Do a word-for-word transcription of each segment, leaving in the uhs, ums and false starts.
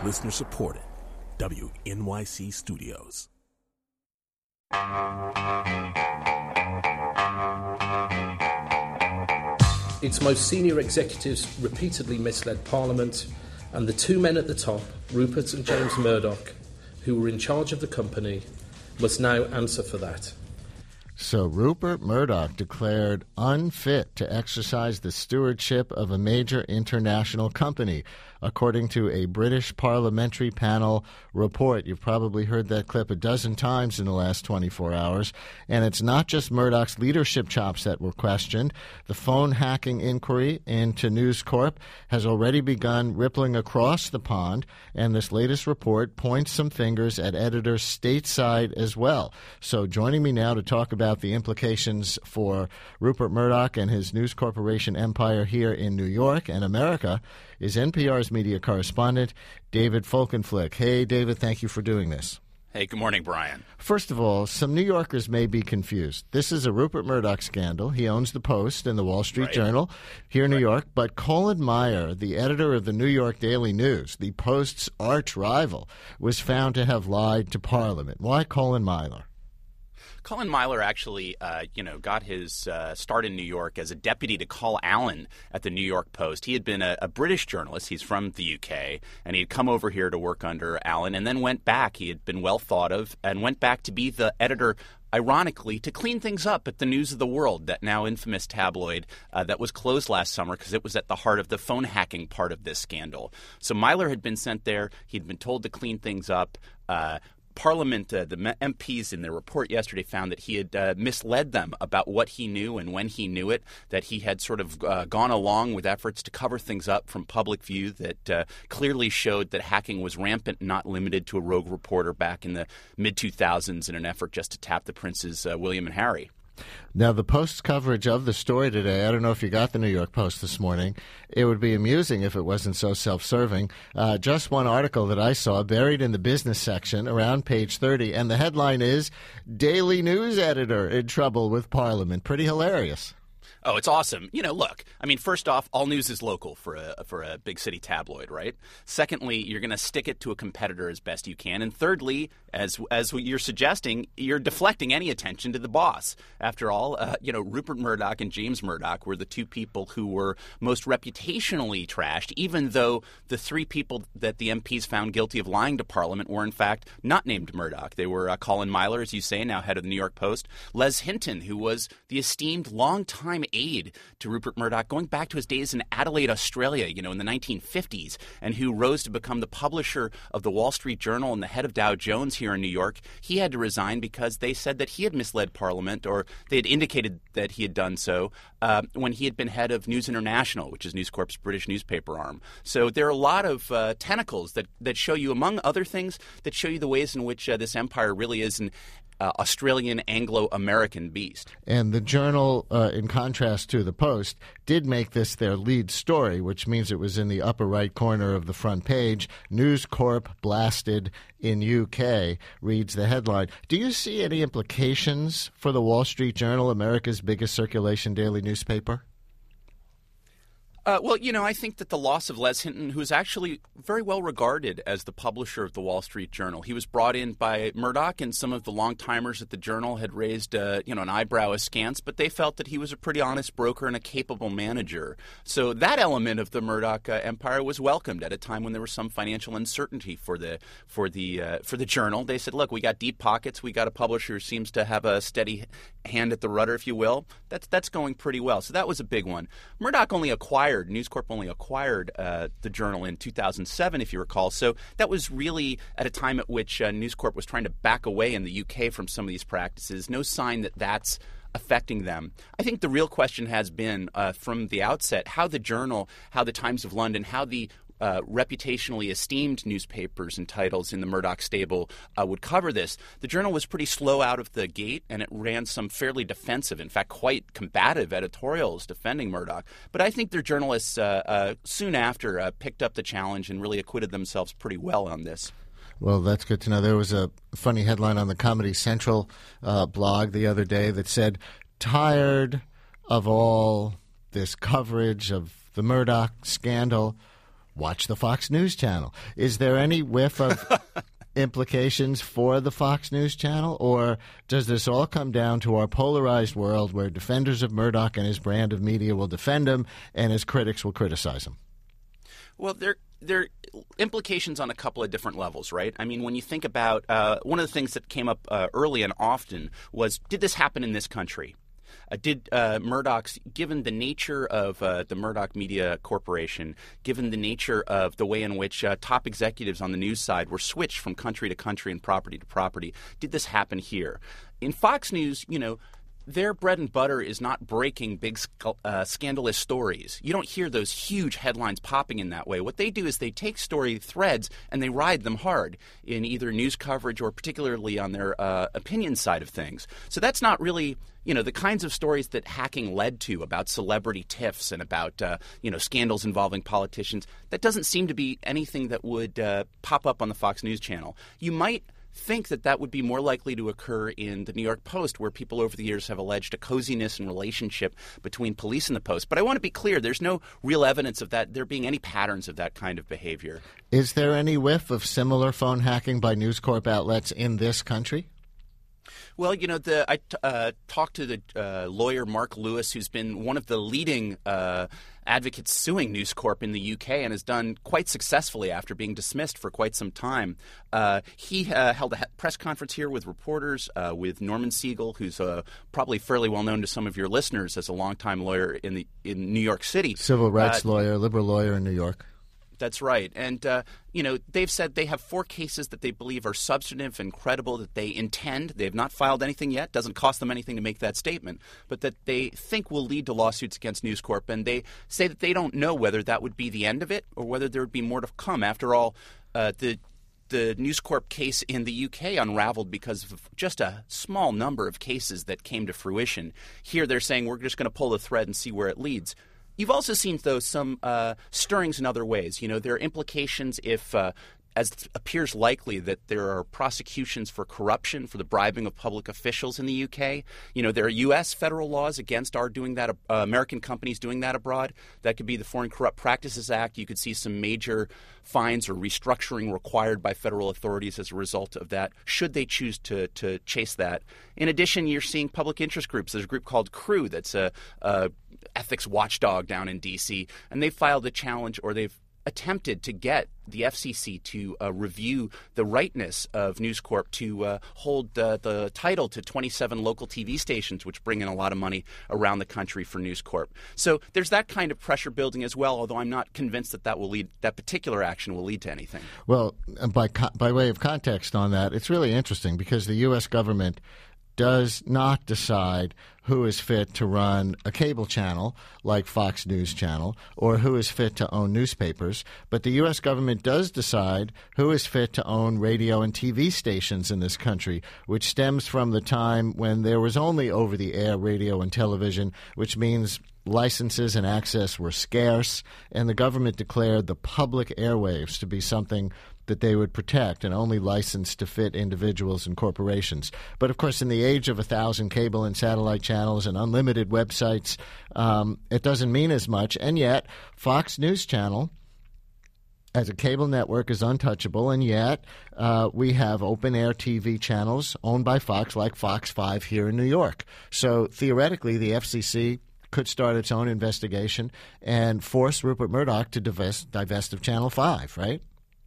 Listener supported. W N Y C Studios. Its most senior executives repeatedly misled Parliament, and the two men at the top, Rupert and James Murdoch, who were in charge of the company, must now answer for that. So Rupert Murdoch declared unfit to exercise the stewardship of a major international company, according to a British parliamentary panel report. You've probably heard that clip a dozen times in the last twenty-four hours. And it's not just Murdoch's leadership chops that were questioned. The phone hacking inquiry into News Corp has already begun rippling across the pond, and this latest report points some fingers at editors stateside as well. So joining me now to talk about the implications for Rupert Murdoch and his News Corporation empire here in New York and America is N P R's media correspondent, David Folkenflik. Hey, David, thank you for doing this. Hey, good morning, Brian. First of all, some New Yorkers may be confused. This is a Rupert Murdoch scandal. He owns the Post and the Wall Street Right. Journal here in New Right. York. But Colin Meyer, the editor of the New York Daily News, the Post's arch rival, was found to have lied to Parliament. Why Colin Meyer? Colin Myler actually, uh, you know, got his uh, start in New York as a deputy to Carl Allen at the New York Post. He had been a, a British journalist. He's from the U K, and he had come over here to work under Allen and then went back. He had been well thought of and went back to be the editor, ironically, to clean things up at the News of the World, that now infamous tabloid uh, that was closed last summer because it was at the heart of the phone hacking part of this scandal. So Myler had been sent there. He'd been told to clean things up. Uh, Parliament, uh, the M Ps in their report yesterday found that he had uh, misled them about what he knew and when he knew it, that he had sort of uh, gone along with efforts to cover things up from public view that uh, clearly showed that hacking was rampant, not limited to a rogue reporter back in the mid two thousands in an effort just to tap the princes uh, William and Harry. Now, the Post's coverage of the story today, I don't know if you got the New York Post this morning. It would be amusing if it wasn't so self-serving. Uh, just one article that I saw buried in the business section around page thirty, and the headline is, Daily News Editor in Trouble with Parliament. Pretty hilarious. Oh, it's awesome. You know, look, I mean, first off, all news is local for a for a big city tabloid, right? Secondly, you're going to stick it to a competitor as best you can. And thirdly, as as what you're suggesting, you're deflecting any attention to the boss. After all, uh, you know, Rupert Murdoch and James Murdoch were the two people who were most reputationally trashed, even though the three people that the M Ps found guilty of lying to Parliament were, in fact, not named Murdoch. They were uh, Colin Myler, as you say, now head of the New York Post, Les Hinton, who was the esteemed longtime aide to Rupert Murdoch, going back to his days in Adelaide, Australia, you know, in the nineteen fifties, and who rose to become the publisher of the Wall Street Journal and the head of Dow Jones here in New York. He had to resign because they said that he had misled Parliament, or they had indicated that he had done so uh, when he had been head of News International, which is News Corp's British newspaper arm. So there are a lot of uh, tentacles that, that show you, among other things, that show you the ways in which uh, this empire really is an Uh, Australian Anglo-American beast. And the Journal, uh, in contrast to the Post, did make this their lead story, which means it was in the upper right corner of the front page. News Corp blasted in U K, reads the headline. Do you see any implications for the Wall Street Journal, America's biggest circulation daily newspaper? Uh, well, you know, I think that the loss of Les Hinton, who is actually very well regarded as the publisher of the Wall Street Journal, he was brought in by Murdoch, and some of the long-timers at the Journal had raised, uh, you know, an eyebrow askance, but they felt that he was a pretty honest broker and a capable manager. So that element of the Murdoch uh, empire was welcomed at a time when there was some financial uncertainty for the for the uh, for the Journal. They said, "Look, we got deep pockets. We got a publisher who seems to have a steady hand at the rudder, if you will. That's that's going pretty well." So that was a big one. Murdoch only acquired. News Corp only acquired uh, the Journal in two thousand seven, if you recall. So that was really at a time at which uh, News Corp was trying to back away in the U K from some of these practices. No sign that that's affecting them. I think the real question has been uh, from the outset how the Journal, how the Times of London, how the Uh, reputationally esteemed newspapers and titles in the Murdoch stable uh, would cover this. The Journal was pretty slow out of the gate, and it ran some fairly defensive, in fact, quite combative editorials defending Murdoch. But I think their journalists uh, uh, soon after uh, picked up the challenge and really acquitted themselves pretty well on this. Well, that's good to know. There was a funny headline on the Comedy Central uh, blog the other day that said, "Tired of all this coverage of the Murdoch scandal, watch the Fox News channel. Is there any whiff of implications for the Fox News channel, or does this all come down to our polarized world where defenders of Murdoch and his brand of media will defend him and his critics will criticize him? Well, there there are implications on a couple of different levels, right? I mean, when you think about uh, one of the things that came up uh, early and often was, did this happen in this country? Uh, did uh, Murdoch's, given the nature of uh, the Murdoch Media Corporation, given the nature of the way in which uh, top executives on the news side were switched from country to country and property to property, did this happen here? In Fox News, you know, their bread and butter is not breaking big uh, scandalous stories. You don't hear those huge headlines popping in that way. What they do is they take story threads and they ride them hard in either news coverage or particularly on their uh, opinion side of things. So that's not really, you know, the kinds of stories that hacking led to about celebrity tiffs and about, uh, you know, scandals involving politicians. That doesn't seem to be anything that would uh, pop up on the Fox News channel. You might think that that would be more likely to occur in the New York Post, where people over the years have alleged a coziness and relationship between police and the Post. But I want to be clear, there's no real evidence of that, there being any patterns of that kind of behavior. Is there any whiff of similar phone hacking by News Corp outlets in this country? Well, you know, the, I t- uh, talked to the uh, lawyer Mark Lewis, who's been one of the leading uh, advocates suing News Corp in the U K and has done quite successfully after being dismissed for quite some time. Uh, he uh, held a press conference here with reporters, uh, with Norman Siegel, who's uh, probably fairly well known to some of your listeners as a longtime lawyer in the in New York City. Civil rights uh, lawyer, liberal lawyer in New York. That's right. And, uh, you know, they've said they have four cases that they believe are substantive and credible, that they intend. They have not filed anything yet. Doesn't cost them anything to make that statement. But that they think will lead to lawsuits against News Corp. And they say that they don't know whether that would be the end of it or whether there would be more to come. After all, uh, the the News Corp case in the U K unraveled because of just a small number of cases that came to fruition. Here they're saying we're just going to pull the thread and see where it leads. You've also seen, though, some uh, stirrings in other ways. You know, there are implications if, uh, as it appears likely, that there are prosecutions for corruption, for the bribing of public officials in the U K. You know, there are U S federal laws against our doing that, uh, American companies doing that abroad. That could be the Foreign Corrupt Practices Act. You could see some major fines or restructuring required by federal authorities as a result of that, should they choose to to chase that. In addition, you're seeing public interest groups. There's a group called CREW that's a, a ethics watchdog down in D C, and they filed a challenge, or they've attempted to get the F C C to uh, review the rightness of News Corp to uh, hold uh, the title to twenty-seven local T V stations, which bring in a lot of money around the country for News Corp. So there's that kind of pressure building as well, although I'm not convinced that that will lead, that particular action will lead to anything. Well, by co- by way of context on that, it's really interesting because the U S government does not decide who is fit to run a cable channel like Fox News Channel or who is fit to own newspapers. But the U S government does decide who is fit to own radio and T V stations in this country, which stems from the time when there was only over-the-air radio and television, which means licenses and access were scarce, and the government declared the public airwaves to be something that they would protect and only license to fit individuals and corporations. But, of course, in the age of a thousand cable and satellite channels and unlimited websites, um, it doesn't mean as much. And yet, Fox News Channel, as a cable network, is untouchable, and yet uh, we have open-air T V channels owned by Fox, like Fox five here in New York. So, theoretically, the F C C could start its own investigation and force Rupert Murdoch to divest, divest of Channel five, right?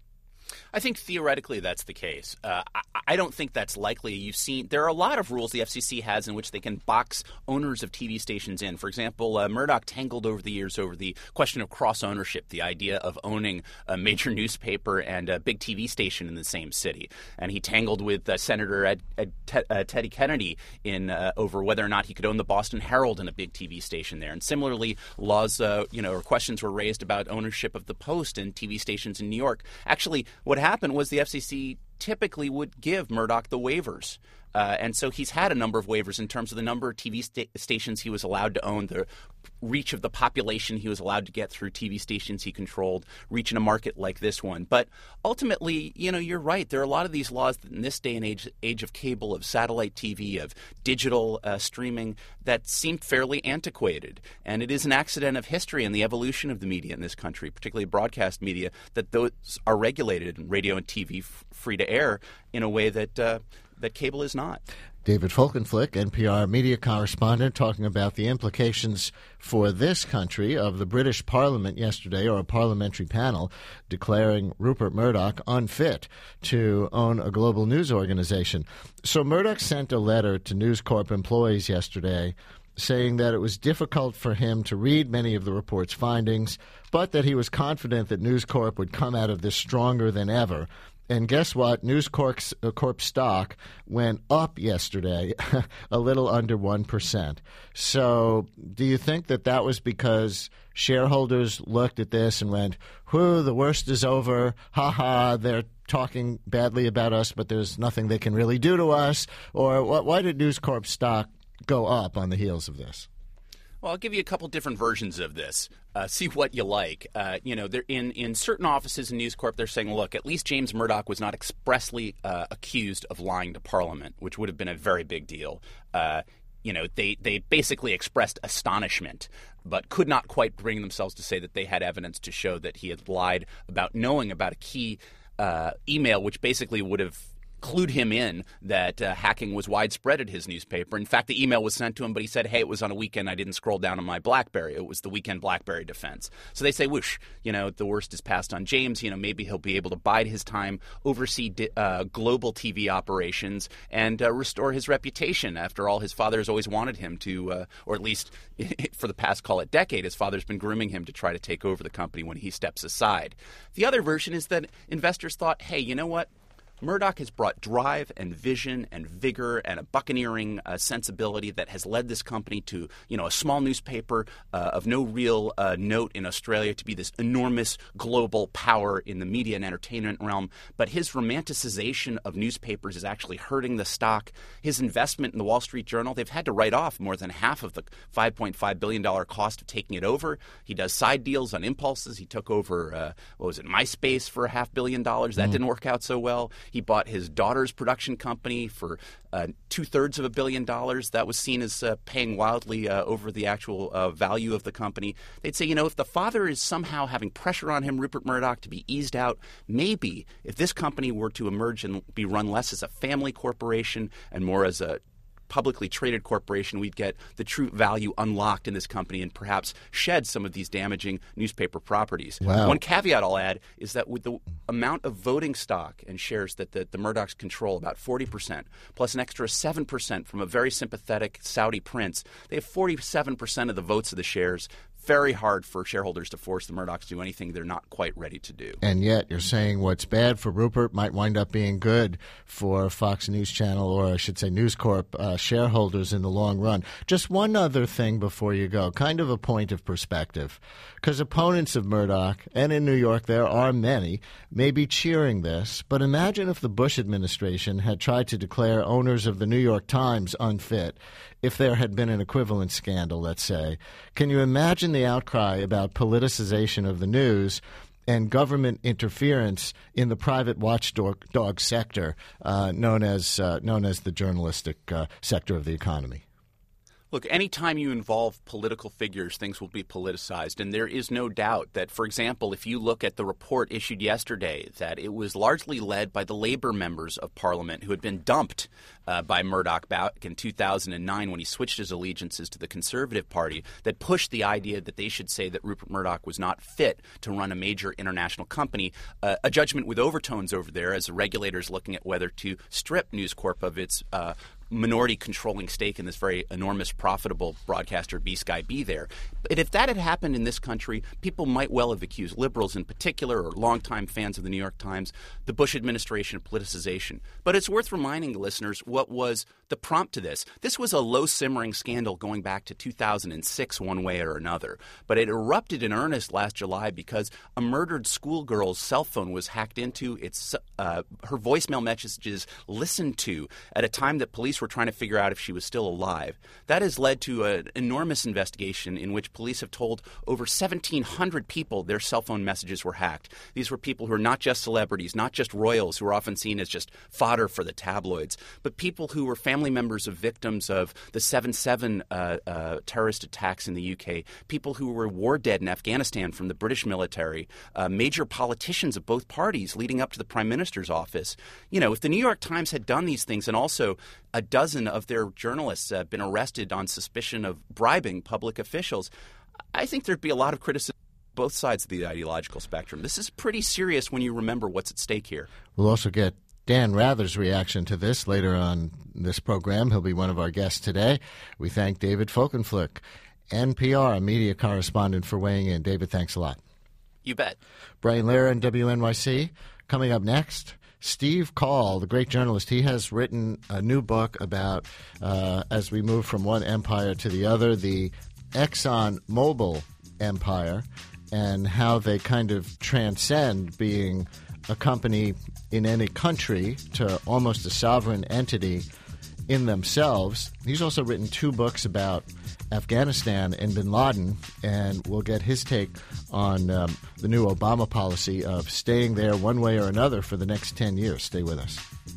I think theoretically that's the case. Uh, I, I don't think that's likely. You've seen there are a lot of rules the F C C has in which they can box owners of T V stations in. For example, uh, Murdoch tangled over the years over the question of cross-ownership, the idea of owning a major newspaper and a big T V station in the same city. And he tangled with uh, Senator Ed, Ed, Ted, uh, Teddy Kennedy in uh, over whether or not he could own the Boston Herald and a big T V station there. And similarly, laws, uh, you know, or questions were raised about ownership of the Post and T V stations in New York. Actually, what happened was the F C C typically would give Murdoch the waivers. Uh, and so he's had a number of waivers in terms of the number of T V sta- stations he was allowed to own, the reach of the population he was allowed to get through T V stations he controlled, reach in a market like this one. But ultimately, you know, you're right. There are a lot of these laws in this day and age, age of cable, of satellite T V, of digital uh, streaming that seem fairly antiquated. And it is an accident of history and the evolution of the media in this country, particularly broadcast media, that those are regulated and radio and T V f- free to air in a way that uh, that cable is not. David Folkenflik, N P R media correspondent, talking about the implications for this country of the British Parliament yesterday, or a parliamentary panel declaring Rupert Murdoch unfit to own a global news organization. So Murdoch sent a letter to News Corp employees yesterday saying that it was difficult for him to read many of the report's findings, but that he was confident that News Corp would come out of this stronger than ever. And guess what? News Corp's, uh, Corp stock went up yesterday, a little under one percent. So do you think that that was because shareholders looked at this and went, whew, the worst is over, ha-ha, they're talking badly about us, but there's nothing they can really do to us? Or why did News Corp stock go up on the heels of this? Well, I'll give you a couple different versions of this. Uh, see what you like. Uh, you know, they're in, in certain offices in News Corp, they're saying, look, at least James Murdoch was not expressly uh, accused of lying to Parliament, which would have been a very big deal. Uh, you know, they, they basically expressed astonishment, but could not quite bring themselves to say that they had evidence to show that he had lied about knowing about a key uh, email, which basically would have clued him in that uh, hacking was widespread at his newspaper. In fact, the email was sent to him, but he said, hey, it was on a weekend. I didn't scroll down on my BlackBerry. It was the weekend BlackBerry defense. So they say, whoosh, you know, the worst is passed on James. You know, maybe he'll be able to bide his time, oversee di- uh, global T V operations, and uh, restore his reputation. After all, his father has always wanted him to, uh, or at least for the past, call it, decade, his father's been grooming him to try to take over the company when he steps aside. The other version is that investors thought, hey, you know what? Murdoch has brought drive and vision and vigor and a buccaneering uh, sensibility that has led this company to, you know, a small newspaper uh, of no real uh, note in Australia to be this enormous global power in the media and entertainment realm. But his romanticization of newspapers is actually hurting the stock. His investment in the Wall Street Journal, they've had to write off more than half of the five point five billion dollars cost of taking it over. He does side deals on impulses. He took over, uh, what was it, MySpace for a half billion dollars. That mm. didn't work out so well. He bought his daughter's production company for uh, two-thirds of a billion dollars. That was seen as uh, paying wildly uh, over the actual uh, value of the company. They'd say, you know, if the father is somehow having pressure on him, Rupert Murdoch, to be eased out, maybe if this company were to emerge and be run less as a family corporation and more as a publicly traded corporation, we'd get the true value unlocked in this company and perhaps shed some of these damaging newspaper properties. Wow. One caveat I'll add is that with the amount of voting stock and shares that the, the Murdochs control, about forty percent, plus an extra seven percent from a very sympathetic Saudi prince, they have forty-seven percent of the votes of the shares. Very hard for shareholders to force the Murdochs to do anything they're not quite ready to do. And yet you're saying what's bad for Rupert might wind up being good for Fox News Channel, or I should say News Corp uh, shareholders in the long run. Just one other thing before you go, kind of a point of perspective, because opponents of Murdoch, and in New York there are many, may be cheering this, but imagine if the Bush administration had tried to declare owners of the New York Times unfit if there had been an equivalent scandal, let's say. Can you imagine the outcry about politicization of the news and government interference in the private watchdog dog sector, uh, known as uh, known as the journalistic uh, sector of the economy? Look, anytime you involve political figures, things will be politicized. And there is no doubt that, for example, if you look at the report issued yesterday, that it was largely led by the Labour members of Parliament who had been dumped uh, by Murdoch back in two thousand nine when he switched his allegiances to the Conservative Party, that pushed the idea that they should say that Rupert Murdoch was not fit to run a major international company, uh, a judgment with overtones over there as the regulators looking at whether to strip News Corp of its uh, minority controlling stake in this very enormous, profitable broadcaster, B Sky B there. But if that had happened in this country, people might well have accused liberals in particular, or longtime fans of the New York Times, the Bush administration of politicization. But it's worth reminding listeners what was the prompt to this. This was a low-simmering scandal going back to two thousand six one way or another, but it erupted in earnest last July because a murdered schoolgirl's cell phone was hacked into, its uh, her voicemail messages listened to at a time that police were trying to figure out if she was still alive. That has led to an enormous investigation in which police have told over seventeen hundred people their cell phone messages were hacked. These were people who are not just celebrities, not just royals, who are often seen as just fodder for the tabloids, but people who were family members of victims of the seven seven uh, uh, terrorist attacks in the U K, people who were war dead in Afghanistan from the British military, uh, major politicians of both parties leading up to the Prime Minister's office. You know, if the New York Times had done these things, and also a dozen of their journalists have uh, been arrested on suspicion of bribing public officials, I think there'd be a lot of criticism both sides of the ideological spectrum. This is pretty serious when you remember what's at stake here. We'll also get Dan Rather's reaction to this later on this program. He'll be one of our guests today. We thank David Folkenflik, N P R, a media correspondent, for weighing in. David, thanks a lot. You bet. Brian Lehrer and W N Y C. Coming up next, Steve Call, the great journalist. He has written a new book about, uh, as we move from one empire to the other, the Exxon Mobil empire, and how they kind of transcend being a company in any country to almost a sovereign entity in themselves. He's also written two books about Afghanistan and bin Laden, and we'll get his take on um, the new Obama policy of staying there one way or another for the next ten years. Stay with us.